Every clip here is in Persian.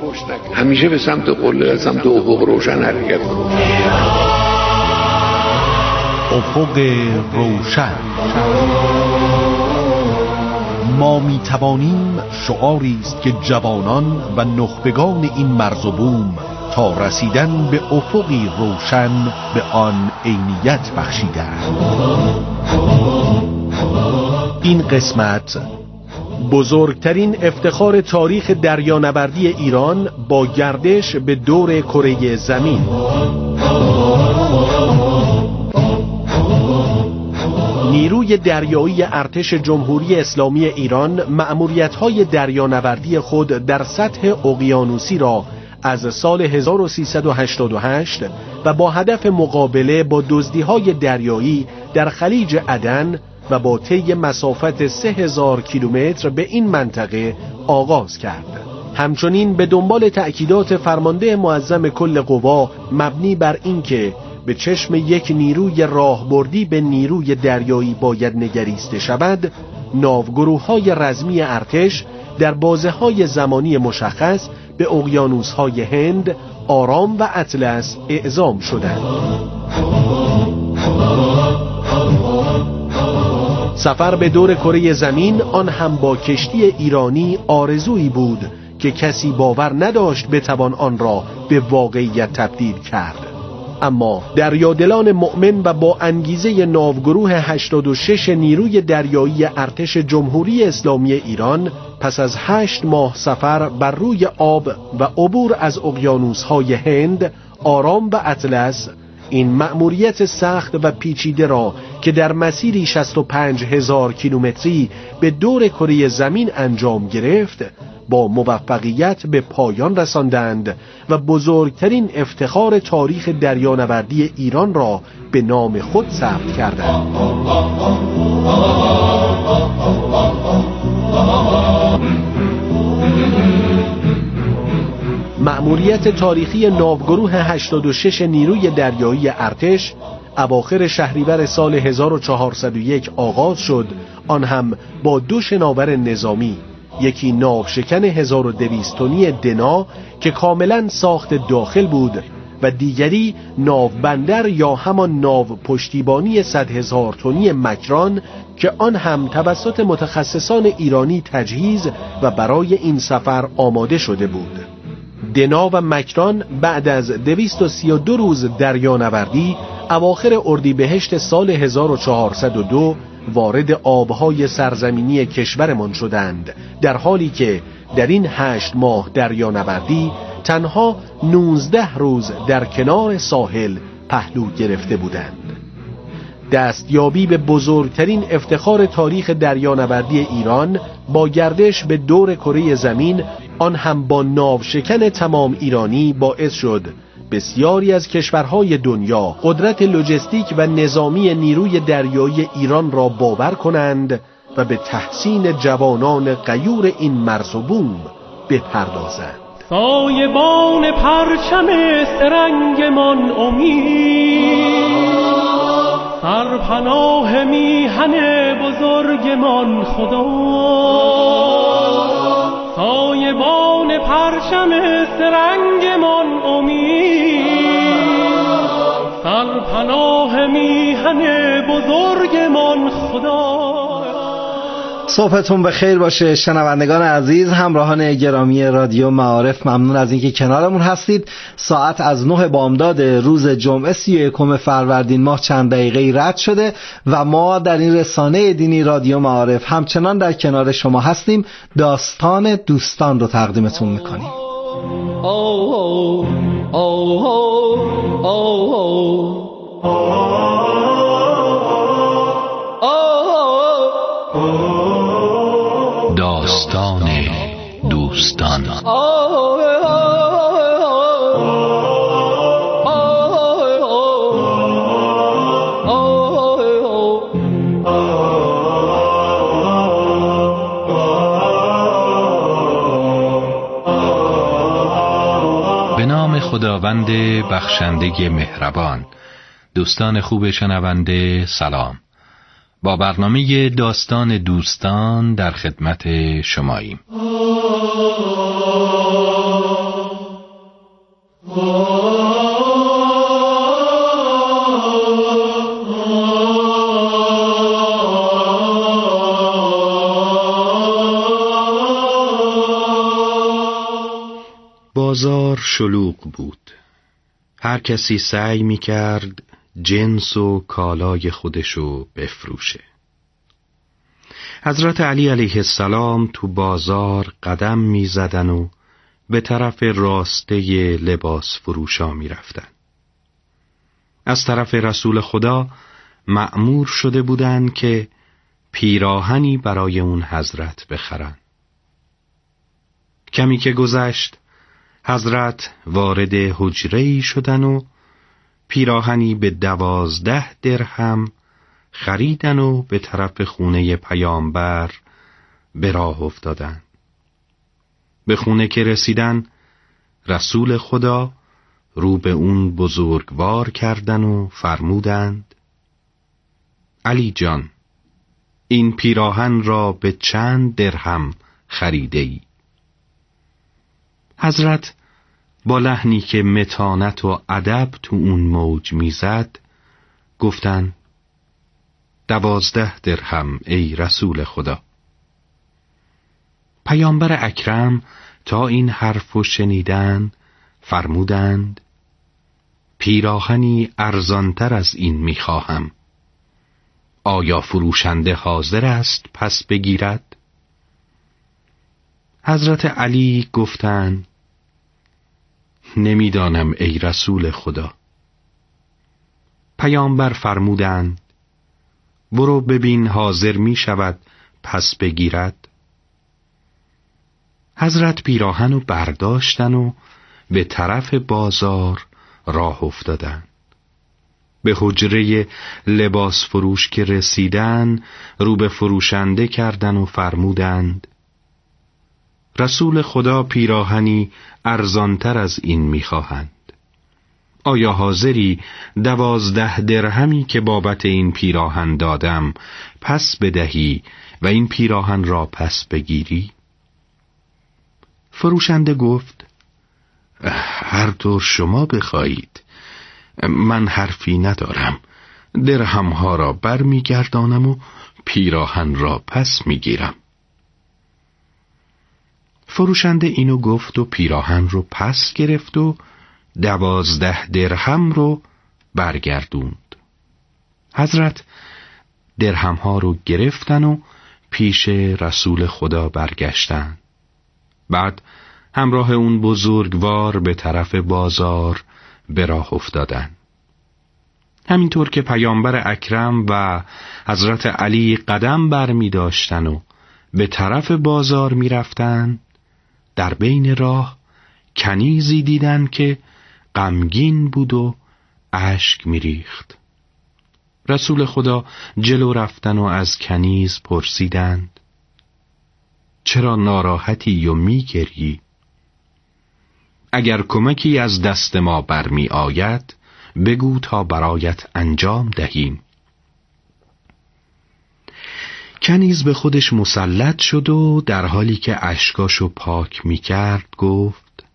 همیشه به سمت قله، سمت افق روشن حرکت کنید. افق روشن. ما می توانیم شعاری است که جوانان و نخبگان این مرز و بوم تا رسیدن به افقی روشن به آن عینیت بخشیدند. این قسمت بزرگترین افتخار تاریخ دریانوردی ایران با گردش به دور کره زمین. نیروی دریایی ارتش جمهوری اسلامی ایران مأموریت‌های دریانوردی خود در سطح اقیانوسی را از سال 1388 و با هدف مقابله با دزدی‌های دریایی در خلیج عدن و با طی مسافت 3000 کیلومتر به این منطقه آغاز کرد. همچنین به دنبال تأکیدات فرمانده معظم کل قوا مبنی بر اینکه به چشم یک نیروی راهبردی به نیروی دریایی باید نگریسته شود، ناوگروه‌های رزمی ارتش در بازه‌های زمانی مشخص به اقیانوس‌های هند، آرام و اطلس اعزام شدند. سفر به دور کره زمین، آن هم با کشتی ایرانی، آرزویی بود که کسی باور نداشت بتوان آن را به واقعیت تبدیل کرد. اما دریادلان مؤمن و با انگیزه ناوگروه 86 نیروی دریایی ارتش جمهوری اسلامی ایران پس از 8 ماه سفر بر روی آب و عبور از اقیانوس‌های هند، آرام و اطلس، این مأموریت سخت و پیچیده را که در مسیری 65,000 کیلومتری به دور کره زمین انجام گرفت با موفقیت به پایان رساندند و بزرگترین افتخار تاریخ دریانوردی ایران را به نام خود ثبت کردند. مأموریت تاریخی ناوگروه 86 نیروی دریایی ارتش اواخر شهریور سال 1401 آغاز شد، آن هم با 2 شناور نظامی، یکی ناوشکن 1200 تنی دنا که کاملا ساخت داخل بود و دیگری ناو بندر یا همان ناو پشتیبانی 100,000 تنی مکران که آن هم توسط متخصصان ایرانی تجهیز و برای این سفر آماده شده بود. دنا و مکران بعد از 232 روز دریانوردی اواخر اردیبهشت سال 1402 وارد آبهای سرزمینی کشورمان شدند، در حالی که در این 8 ماه دریانوردی تنها 19 روز در کنار ساحل پهلو گرفته بودند. دستیابی به بزرگترین افتخار تاریخ دریانوردی ایران با گردش به دور کره زمین، آن هم با ناوشکن تمام ایرانی، باعث شد بسیاری از کشورهای دنیا قدرت لوجستیک و نظامی نیروی دریایی ایران را باور کنند و به تحسین جوانان غیور این مرز و بوم بپردازند. سایبان پرچم سرنگمان امید، سرپناه میهن بزرگمان خدا. سایبان پرچم سرنگمان امید، سرپناه میهن بزرگمان خدا. صبحتون بخیر باشه شنوندگان عزیز، همراهان گرامی رادیو معارف، ممنون از اینکه کنارمون هستید. ساعت از 9 بامداد روز جمعه 31 فروردین ماه چند دقیقه رد شده و ما در این رسانه دینی رادیو معارف همچنان در کنار شما هستیم. داستان دوستان رو تقدیمتون میکنیم. داستان دوستان. به نام خداوند بخشنده مهربان. دوستان خوب شنونده سلام. با برنامه داستان دوستان در خدمت شماییم. بازار شلوغ بود. هر کسی سعی می کرد جنس و کالای خودشو بفروشه. حضرت علی علیه السلام تو بازار قدم می زدن و به طرف راسته لباس فروشا می رفتن. از طرف رسول خدا مأمور شده بودن که پیراهنی برای اون حضرت بخرن. کمی که گذشت حضرت وارد حجره‌ای شدن و پیراهنی به 12 درهم خریدن و به طرف خونه پیامبر به راه افتادن. به خونه که رسیدن رسول خدا رو به اون بزرگوار کردن و فرمودند: علی جان، این پیراهن را به چند درهم خریده ای؟ حضرت با لحنی که متانت و ادب تو اون موج میزد گفتن: 12 درهم ای رسول خدا. پیامبر اکرم تا این حرفو شنیدن فرمودند: پیراهنی ارزانتر از این میخواهم. آیا فروشنده حاضر است پس بگیرد؟ حضرت علی گفتند: نمیدانم ای رسول خدا. پیامبر فرمودند: برو ببین حاضر می شود پس بگیرد. حضرت پیراهن رو برداشتن و به طرف بازار راه افتادن. به حجره لباس فروش که رسیدن رو به فروشنده کردن و فرمودند: رسول خدا پیراهنی ارزانتر از این می‌خواهند. آیا حاضری 12 درهمی که بابت این پیراهن دادم پس بدهی و این پیراهن را پس بگیری؟ فروشنده گفت: هر طور شما بخواهید، من حرفی ندارم. درهم‌ها را برمیگردانم و پیراهن را پس میگیرم. فروشنده اینو گفت و پیراهن رو پس گرفت و 12 درهم رو برگردوند. حضرت درهم‌ها رو گرفتن و پیش رسول خدا برگشتن. بعد همراه اون بزرگوار به طرف بازار به راه افتادن. همینطور که پیامبر اکرم و حضرت علی قدم برمی داشتن و به طرف بازار می رفتن، در بین راه کنیزی دیدن که غمگین بود و اشک می ریخت. رسول خدا جلو رفتن و از کنیز پرسیدند: چرا ناراحتی و می گریی؟ اگر کمکی از دست ما برمی آید بگو تا برایت انجام دهیم. کنیز به خودش مسلط شد و در حالی که اشکاشو پاک می کرد گفت: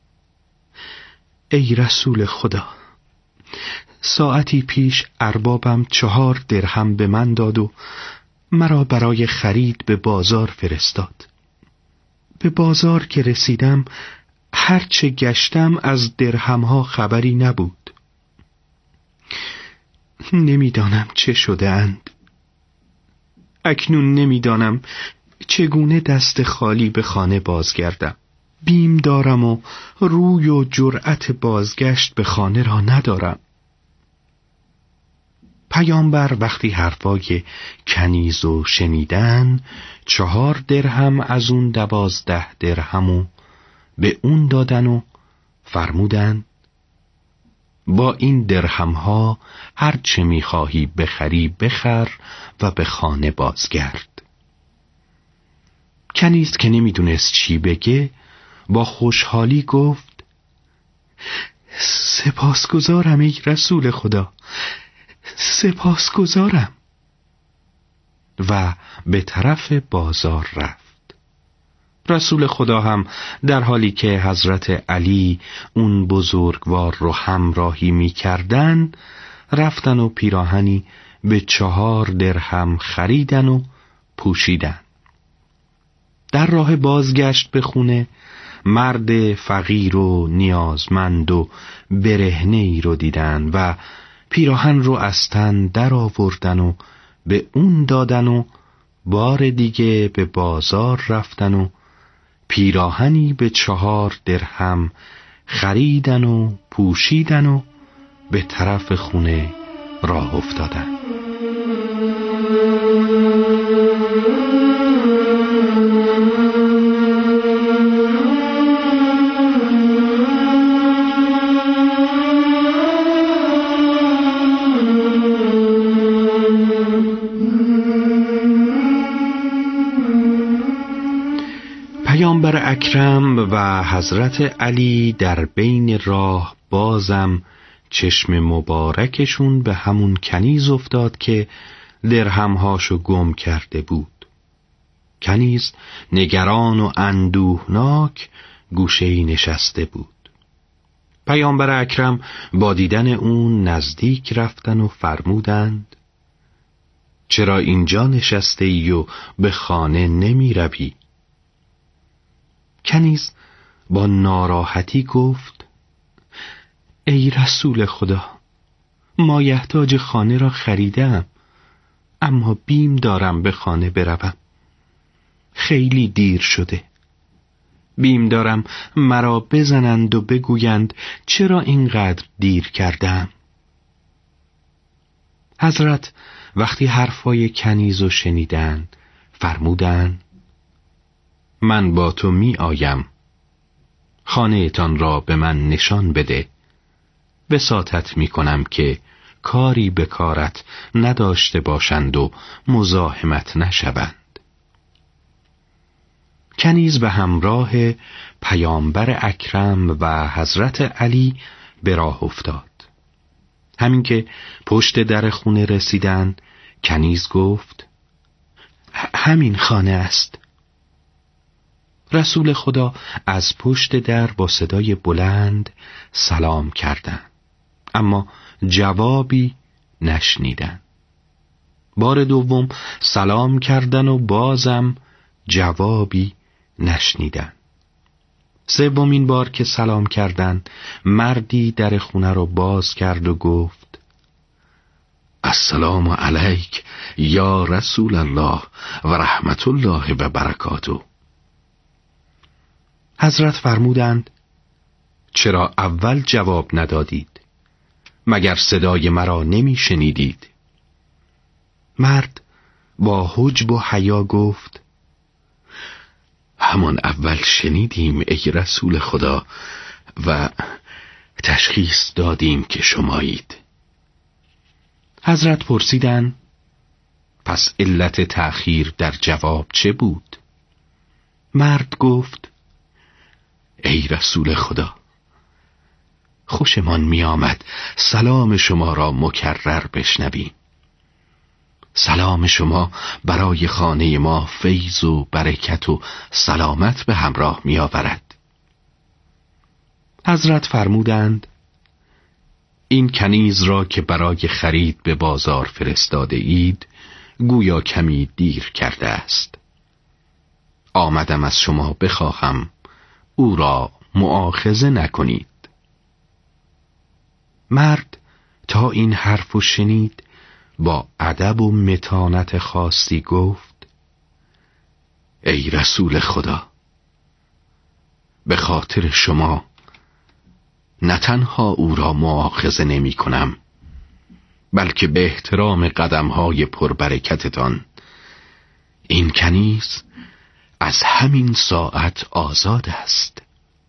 ای رسول خدا، ساعتی پیش اربابم 4 درهم به من داد و مرا برای خرید به بازار فرستاد. به بازار که رسیدم هرچه گشتم از درهمها خبری نبود. نمیدانم چه شده اند. اکنون نمیدانم چگونه دست خالی به خانه بازگردم. بیم دارم و روی و جرأت بازگشت به خانه را ندارم. پیامبر وقتی حرفای کنیزو شنیدن 4 درهم از اون 12 درهمو به اون دادن و فرمودن: با این درهمها هر چه میخواهی بخری بخر و به خانه بازگرد. کنیز که نمیدونست چی بگه با خوشحالی گفت: سپاسگزارم ای رسول خدا، سپاسگزارم. و به طرف بازار رفت. رسول خدا هم در حالی که حضرت علی اون بزرگوار رو همراهی می کردن رفتن و پیراهنی به 4 درهم خریدن و پوشیدن. در راه بازگشت به خونه مرد فقیر و نیازمند و برهنه ای رو دیدن و پیراهن رو از تن در آوردن و به اون دادن و بار دیگه به بازار رفتن و پیراهنی به 4 درهم خریدن و پوشیدن و به طرف خونه راه افتادن. پیامبر اکرم و حضرت علی در بین راه بازم چشم مبارکشون به همون کنیز افتاد که درهمهاشو گم کرده بود. کنیز نگران و اندوهناک گوشه‌ای نشسته بود. پیامبر اکرم با دیدن اون نزدیک رفتن و فرمودند: چرا اینجا نشسته ای و به خانه نمی روی؟ کنیز با ناراحتی گفت: ای رسول خدا، مایحتاج خانه را خریدم، اما بیم دارم به خانه بروم. خیلی دیر شده. بیم دارم مرا بزنند و بگویند چرا اینقدر دیر کردم. حضرت وقتی حرفای کنیزو شنیدن فرمودن: من با تو می آیم. خانه تان را به من نشان بده. وساطت می کنم که کاری به کارت نداشته باشند و مزاحمت نشوند. کنیز به همراه پیامبر اکرم و حضرت علی به راه افتاد. همین که پشت در خونه رسیدن، کنیز گفت: همین خانه است. رسول خدا از پشت در با صدای بلند سلام کردند، اما جوابی نشنیدن. بار دوم سلام کردن و بازم جوابی نشنیدن. سومین بار که سلام کردن، مردی در خونه رو باز کرد و گفت: السلام علیک یا رسول الله و رحمت الله و برکاته. حضرت فرمودند: چرا اول جواب ندادید؟ مگر صدای مرا نمی شنیدید؟ مرد با حجب و حیا گفت: همان اول شنیدیم ای رسول خدا و تشخیص دادیم که شمایید. حضرت پرسیدند: پس علت تأخیر در جواب چه بود؟ مرد گفت: ای رسول خدا، خوشمان می آمد سلام شما را مکرر بشنویم. سلام شما برای خانه ما فیض و برکت و سلامت به همراه می آورد. حضرت فرمودند: این کنیز را که برای خرید به بازار فرستاده اید گویا کمی دیر کرده است. آمدم از شما بخواهم او را مؤاخذه نکنید. مرد تا این حرفو شنید با ادب و متانت خاصی گفت: ای رسول خدا، به خاطر شما نه تنها او را مؤاخذه نمی کنم، بلکه به احترام قدمهای پربرکتتان این کنیز از همین ساعت آزاد است.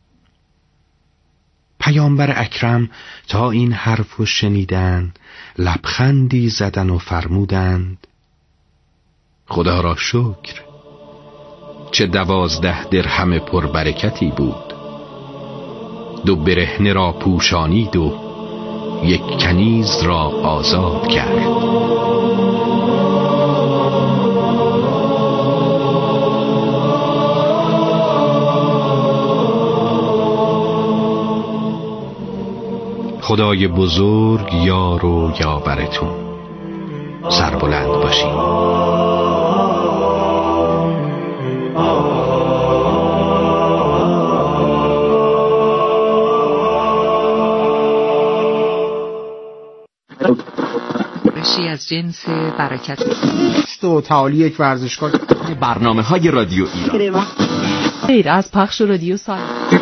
پیامبر اکرم تا این حرفو شنیدن لبخندی زدن و فرمودند: خدا را شکر، چه 12 درهم پربرکتی بود. 2 برهنه را پوشانید و 1 کنیز را آزاد کرد. خدای بزرگ یار و یاورتون. سربلند باشین. از جنس برکت و تعالی یک ورزشگاه. برنامه‌های رادیو ایران غیر از پخش رادیو سال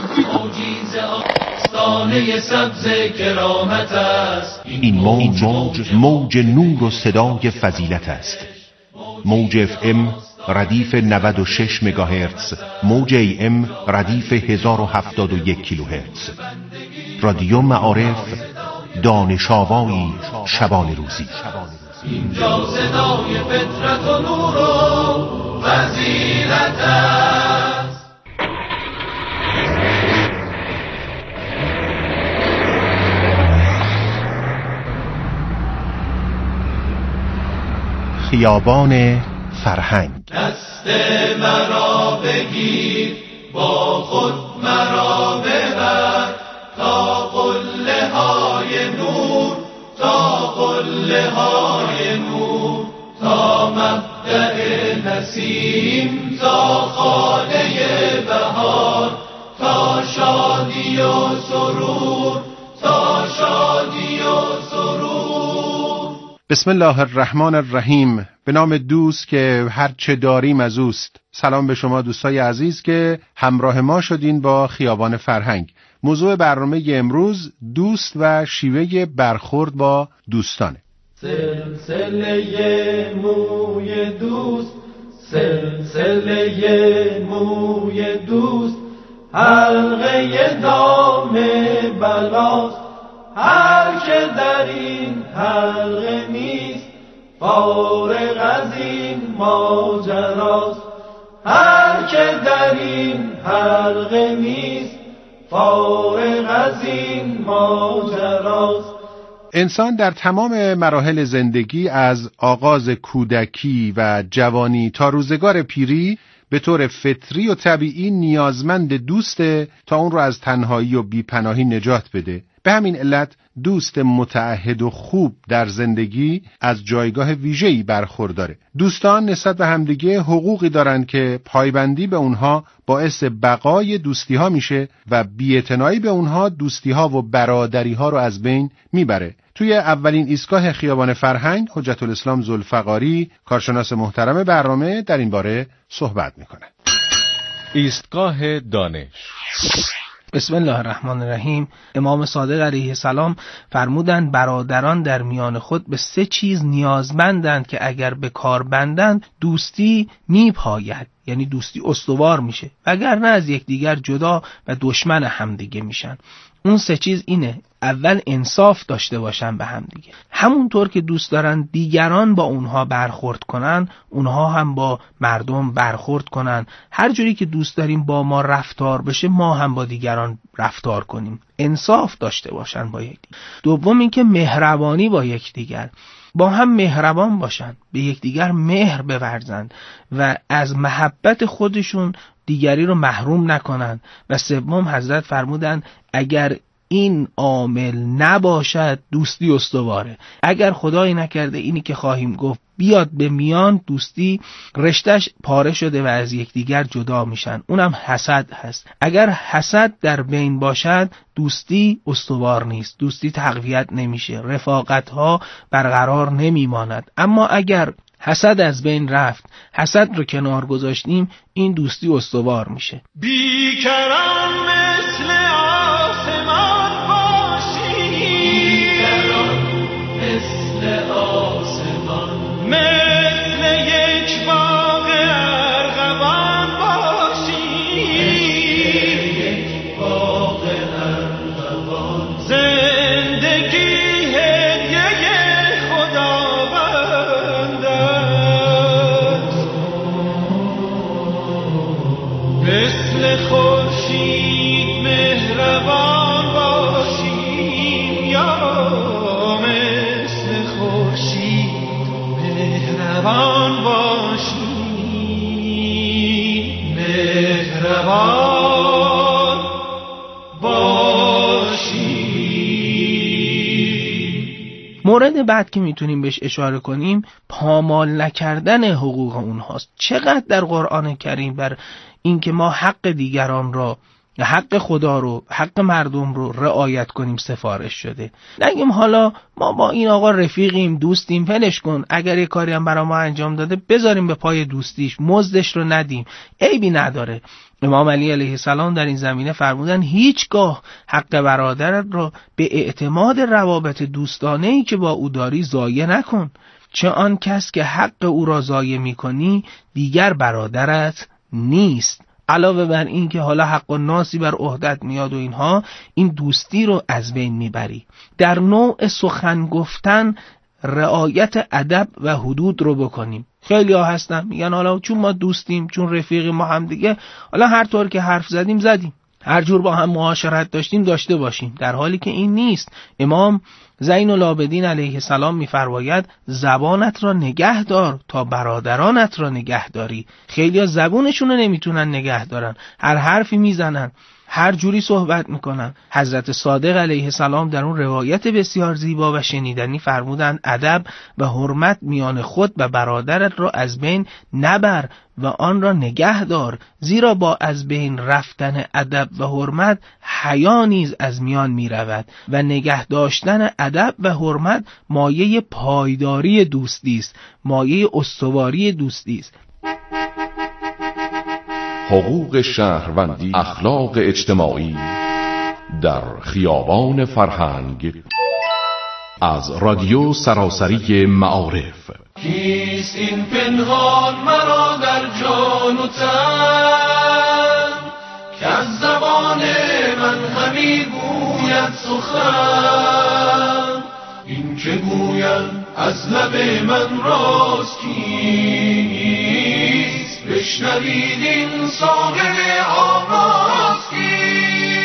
این موج نور و صدای فضیلت است. موج اف ام ردیف 96 مگاهرتز، موج ای ام ردیف 1071 کیلوهرتز. رادیو معارف، دانش آوایی شبان روزی. اینجا صدای فطرت و نور و فضیلت است. خیابان فرهنگ. دست مرا بگیر، با خود مرا ببر، تا قله های نور، تا قله های نور، تا مبدأ نسیم، تا خانه بهار، تا شادی و سرور، تا شادی و سرور. بسم الله الرحمن الرحیم. به نام دوست که هر چه داریم از اوست. سلام به شما دوستای عزیز که همراه ما شدین با خیابان فرهنگ. موضوع برنامه امروز دوست و شیوه برخورد با دوستانه. سلسله موی دوست، سلسله موی دوست، حلقه دام بلاست. هر که در این حلقه نیست، فارغ از این ماجراست. هر که در این حلقه نیست، فارغ از این ماجراست. انسان در تمام مراحل زندگی از آغاز کودکی و جوانی تا روزگار پیری به طور فطری و طبیعی نیازمند دوسته تا اون رو از تنهایی و بیپناهی نجات بده. به همین علت دوست متعهد و خوب در زندگی از جایگاه ویژه‌ای برخورداره. دوستان نسبت به همدیگه حقوقی دارن که پایبندی به اونها باعث بقای دوستی‌ها میشه و بی‌اعتنایی به اونها دوستی‌ها و برادری‌ها رو از بین میبره. توی اولین ایستگاه خیابان فرهنگ حجت الاسلام ذوالفقاری، کارشناس محترم برنامه، در این باره صحبت میکنه. ایستگاه دانش. بسم الله الرحمن الرحیم. امام صادق علیه السلام فرمودند برادران در میان خود به 3 چیز نیازمندند که اگر به کار بندند دوستی میپاید، یعنی دوستی استوار میشه، وگرنه از یکدیگر جدا و دشمن همدیگه میشن. اون 3 چیز اینه: اول انصاف داشته باشن به هم دیگه، همونطور که دوست دارن دیگران با اونها برخورد کنن اونها هم با مردم برخورد کنن. هر جوری که دوست داریم با ما رفتار بشه ما هم با دیگران رفتار کنیم. انصاف داشته باشن با یکدیگر. دوم اینکه مهربانی با یکدیگر، با هم مهربان باشن، به یکدیگر مهر بورزند و از محبت خودشون دیگری رو محروم نکنن. و سوم حضرت فرمودن اگر این عامل نباشد دوستی استواره. اگر خدایی نکرده اینی که خواهیم گفت بیاد به میان، دوستی رشتش پاره شده و از یکدیگر جدا میشن. اونم حسد هست. اگر حسد در بین باشد دوستی استوار نیست، دوستی تقویت نمیشه، رفاقت ها برقرار نمیماند. اما اگر حسد از بین رفت، حسد رو کنار گذاشتیم، این دوستی استوار میشه. بیکران مثل آسمان باشی، بیکران مثل آسمان، مثل یک باغ ارغوان باشی، مثل یک باغ ارغوان. زندگی هدیه خداوند است، مثل خورشید مهربان باشیم، یا مثل خورشید مهربان باشیم، مهربان باشیم. مورد بعد که میتونیم بهش اشاره کنیم پامال نکردن حقوق اونهاست. چقدر در قرآن کریم بر اینکه ما حق دیگران را حق خدا رو، حق مردم رو رعایت کنیم سفارش شده. نگیم حالا ما با این آقا رفیقیم، دوستیم، فلش کن، اگر یه کاری هم برای ما انجام داده بذاریم به پای دوستیش، مزدش رو ندیم، عیبی نداره. امام علی علیه السلام در این زمینه فرمودن هیچگاه حق برادرت را به اعتماد روابط دوستانه‌ای که با او داری ضایع نکن، چه آن کس که حق او را ضایع می‌کنی دیگر برادرت نیست. علاوه بر این که حالا حق الناسی بر عهدت میاد و اینها، این دوستی رو از بین میبری. در نوع سخن گفتن رعایت ادب و حدود رو بکنیم. خیلی ها هستن میگن حالا چون ما دوستیم، چون رفیقیم ما هم دیگه، حالا هر طور که حرف زدیم، هر جور با هم معاشرت داشتیم داشته باشیم، در حالی که این نیست. امام زین العابدین علیه السلام میفرماید زبانت را نگه دار تا برادرانت را نگه داری. خیلی ها زبونشون رو نمیتونن نگه دارن، هر حرفی میزنن، هر جوری صحبت میکنن. حضرت صادق علیه السلام در اون روایت بسیار زیبا و شنیدنی فرمودند ادب و حرمت میان خود و برادرت را از بین نبر و آن را نگه دار، زیرا با از بین رفتن ادب و حرمت حیا نیز از میان میرود و نگه داشتن ادب و حرمت مایه پایداری دوستی است، مایه استواری دوستی است. حقوق شهروندی، اخلاق اجتماعی در خیابان فرهنگ، از رادیو سراسری معارف. کیست این پنهان مرا در جان و تن، که از زبان من همی گوید سخن، این که گوید از لب من راست کیست، بشنوید این صاحب آواز کیست.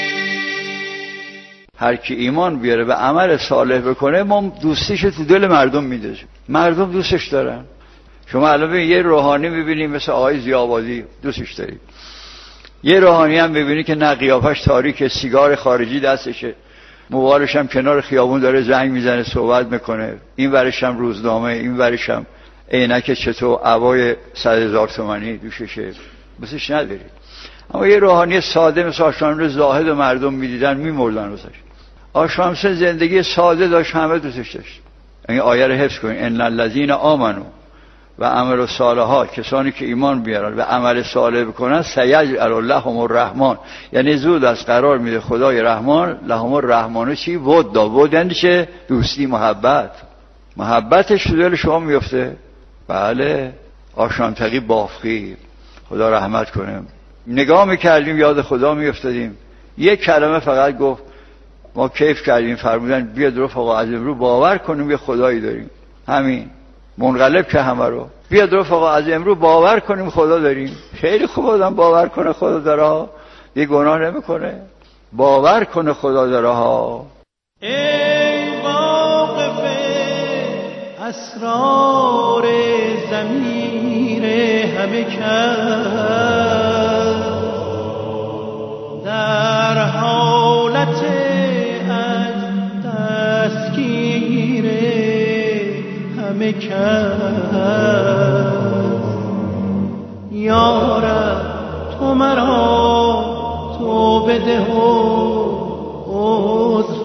هر کی ایمان بیاره و عمل صالح بکنه، ما دوستیشو تو دل مردم میدازیم، مردم دوستش دارن. شما الان ببینید یه روحانی میبینید مثل آقای ضیاءآبادی دوستش دارید، یه روحانی هم ببینید که نه قیافش تاریکه، سیگار خارجی دستشه، موبایلش هم کنار خیابون داره زنگ میزنه صحبت میکنه، این ورش هم روزنامه، این ورش هم عینک چطور عبای 100,000 تومانی دوششه، بسش ندارید. اما یه روحانی ساده مثل آشنامه زاهد و مردم میدیدن میمردن واسش. آشنامه زندگی ساده داشت، همه دوستش داشت. این آیه رو حفظ کنید، ان الذین آمنوا و عملوا الصالحات، کسانی که ایمان بیارن و عمل صالح بکنن، سیجعل لهم الرحمن، یعنی زود از قرار میده خدای رحمان لهم الرحمن. چی؟ ود یعنی چه؟ دوستی، محبتش تو دل شما میفته. بله، آشنام تقی بافقی، خدا رحمت کنه، نگاه میکردیم یاد خدا میافتادیم، یک کلمه فقط گفت ما کیف کردیم، فرمودن بیاد رفقا از امروز باور کنیم یه خدایی داریم، همین منقلب که همه رو، بیاد رفقا از امروز باور کنیم خدا داریم. خیلی خوب آدم باور کنه خدا داره ها، یه گناه نمیکنه، باور کنه خدا داره ها. ای واقف اسرار ضمیر همه کس، در حالت از دستگیر همه کس، یا رب تو مرا تو بده و عذر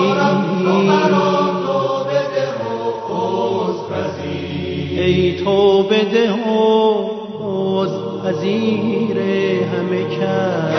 پذیر، ای تو بده و عذر پذیر همه کس،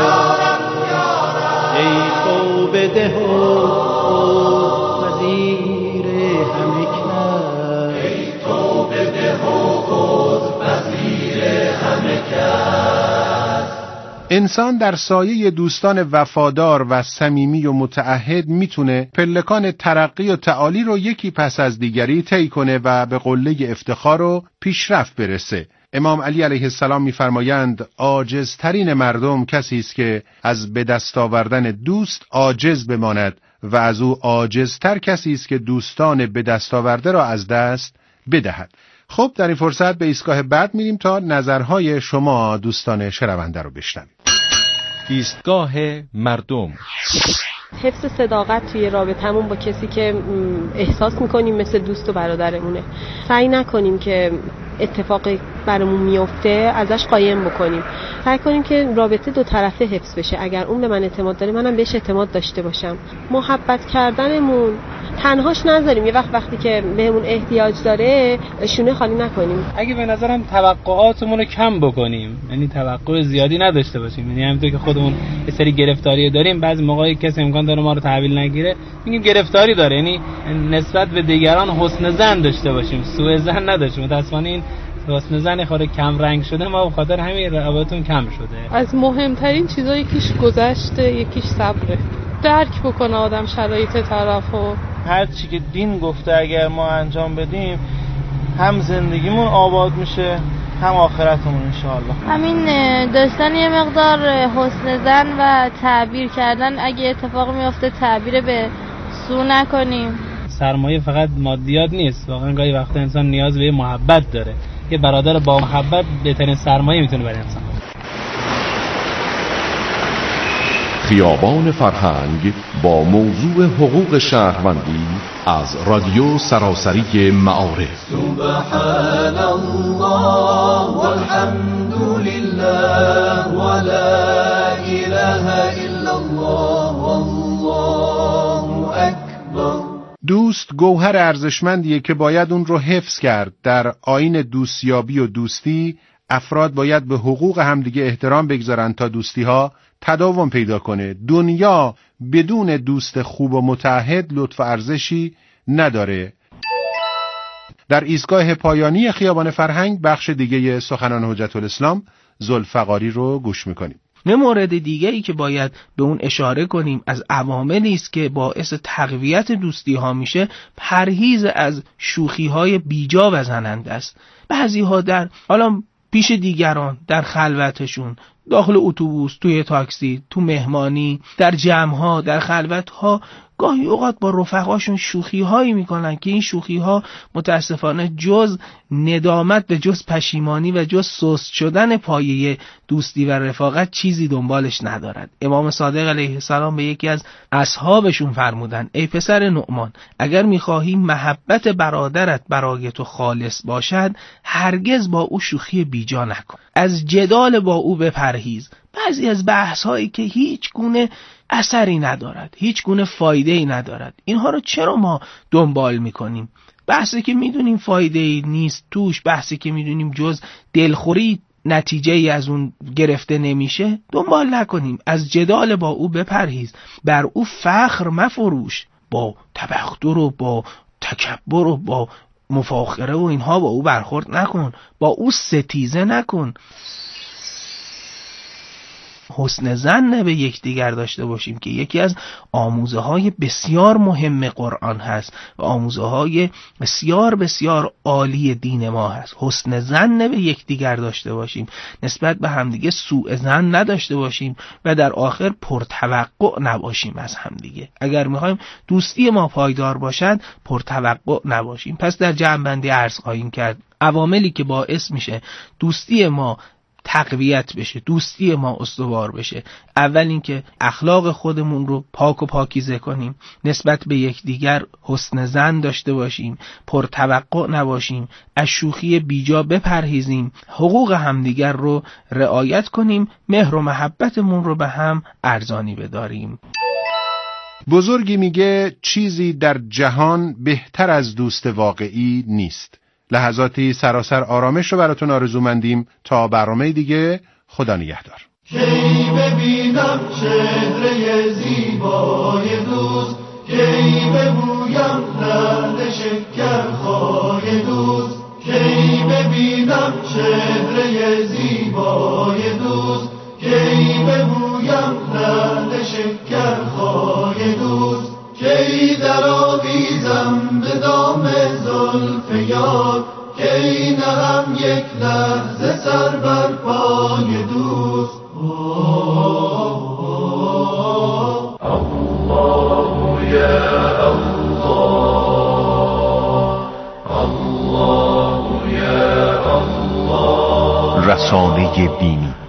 ای تو بده و عذر پذیر همه کس، ای تو بده و عذر پذیر همه کس. انسان در سایه دوستان وفادار و صمیمی و متعهد میتونه پلکان ترقی و تعالی رو یکی پس از دیگری طی کنه و به قله افتخار و پیشرفت برسه. امام علی علیه السلام می‌فرمایند عاجزترین مردم کسی است که از به دست آوردن دوست عاجز بماند و از او عاجزتر کسی است که دوستان به دست آورده را از دست بدهد. خب در این فرصت به ایستگاه بعد میریم تا نظرهای شما دوستان شنونده رو بشنویم. ایستگاه مردم. حفظ صداقت توی رابطمون با کسی که احساس میکنیم مثل دوست و برادرمونه. سعی نکنیم که اتفاق برامون میفته ازش قایم بکنیم. سعی کنیم که رابطه دو طرفه حفظ بشه. اگر اون به من اعتماد داره منم بهش اعتماد داشته باشم. محبت کردنمون تنهاش نذاریم، یه وقتی که بهمون احتیاج داره شونه خالی نکنیم. اگه به نظرم توقعاتمون رو کم بکنیم، یعنی توقع زیادی نداشته باشیم، یعنی همونطور که خودمون یه سری گرفتاری داریم، بعضی موقع کسی امکان داره ما رو تحویل نگیره، میگیم گرفتاری داره، یعنی نسبت به دیگران حسن ظن داشته باشیم، سوء ظن نداشتیم. متأسفانه این حسن ظن خود کم رنگ شده، ما به خاطر همین روابطمون کم شده. از مهمترین چیزا یکیش گذشته، یکیش صبره. درک بکنه آدم شرایط طرفو. هر چی که دین گفته اگر ما انجام بدیم، هم زندگیمون آباد میشه، هم آخرتمون انشاءالله. همین داشتن یه مقدار حسن ظن و تعبیر کردن، اگه اتفاق میفته تعبیر به سو نکنیم. سرمایه فقط مادیات نیست، واقعا گاهی وقتا انسان نیاز به محبت داره. یه برادر با محبت بهترین سرمایه میتونه برای انسان. خیابان فرهنگ با موضوع حقوق شهروندی از رادیو سراسری معارف. سبحان الله والحمد لله ولا اله الا الله والله اکبر. دوست گوهر ارزشمندیه که باید اون رو حفظ کرد. در آیین دوستیابی و دوستی افراد باید به حقوق همدیگه احترام بگذارن تا دوستی‌ها تداوم پیدا کنه. دنیا بدون دوست خوب و متعهد لطف و ارزشی نداره. در ایستگاه پایانی خیابان فرهنگ بخش دیگه سخنان حجت الاسلام ذوالفقاری رو گوش میکنیم. نه مورد دیگه‌ای که باید به اون اشاره کنیم از عواملی است که باعث تقویت دوستی ها میشه، پرهیز از شوخی های بیجا و زننده است. بعضی ها در حالا پیش دیگران، در خلوتشون، داخل اتوبوس، توی تاکسی، تو مهمانی، در جمع‌ها، در خلوت‌ها، گاهی اوقات با رفقاشون شوخی‌هایی میکنن که این شوخی‌ها متاسفانه جز ندامت و جز پشیمانی و جز سست شدن پایه دوستی و رفاقت چیزی دنبالش ندارد. امام صادق علیه السلام به یکی از اصحابشون فرمودن: ای پسر نعمان، اگر می‌خواهی محبت برادرت برای تو خالص باشد، هرگز با او شوخی بیجا نکن. از جدال با او بپرهیز. بعضی از بحث‌هایی که هیچ گونه اثری ندارد، هیچ گونه فایده‌ای ندارد، اینها رو چرا ما دنبال میکنیم؟ بحثی که میدونیم فایده‌ای نیست توش، بحثی که میدونیم جز دلخوری نتیجه‌ای از اون گرفته نمیشه، دنبال نکنیم. از جدال با او بپرهیز. بر او فخر مفروش. با تبختر و با تکبر و با مفاخره و اینها با او برخورد نکن. با او ستیزه نکن. حسن ظن به یکدیگر داشته باشیم که یکی از آموزه های بسیار مهم قرآن هست و آموزه های بسیار بسیار عالی دین ما هست. حسن ظن به یکدیگر داشته باشیم، نسبت به همدیگه سوء ظن نداشته باشیم و در آخر پرتوقع نباشیم از همدیگه. اگر میخوایم دوستی ما پایدار باشد، پرتوقع نباشیم. پس در جمع‌بندی عرض خواهیم کرد عواملی که باعث میشه دوستی ما تقویت بشه، دوستی ما استوار بشه. اول اینکه اخلاق خودمون رو پاک و پاکیزه کنیم، نسبت به یکدیگر حسن ظن داشته باشیم، پرتوقع نباشیم، از شوخی بیجا بپرهیزیم، حقوق همدیگر رو رعایت کنیم، مهر و محبتمون رو به هم ارزانی بداریم. بزرگی میگه چیزی در جهان بهتر از دوست واقعی نیست. لحظاتی سراسر آرامش رو براتون آرزومندیم تا برنامه دیگه. خدا نگهدار. کی ببینم چهره زیبای دوست، کی ببویم لعل شکرخای دوست، کی ببینم چهره زیبای دوست، کی ببویم لعل شکرخای دوست، کی در آویزم به دام زلف یار، کی نرم یک لحظه سر بر پای دوست. الله یا الله، الله یا الله. رسانه دینی